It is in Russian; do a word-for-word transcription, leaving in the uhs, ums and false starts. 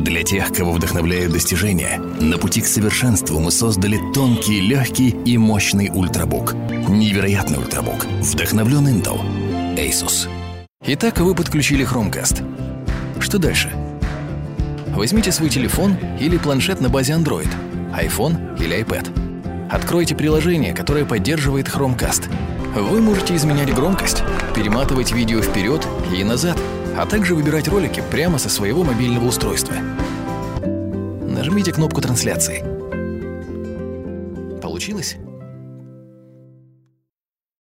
Для тех, кого вдохновляют достижения, на пути к совершенству мы создали тонкий, легкий и мощный ультрабук. Невероятный ультрабук. Вдохновлен Intel. Asus. Итак, вы подключили Chromecast. Что дальше? Возьмите свой телефон или планшет на базе Android, iPhone или iPad. Откройте приложение, которое поддерживает Chromecast. Вы можете изменять громкость, перематывать видео вперед и назад, а также выбирать ролики прямо со своего мобильного устройства. Нажмите кнопку трансляции. Получилось?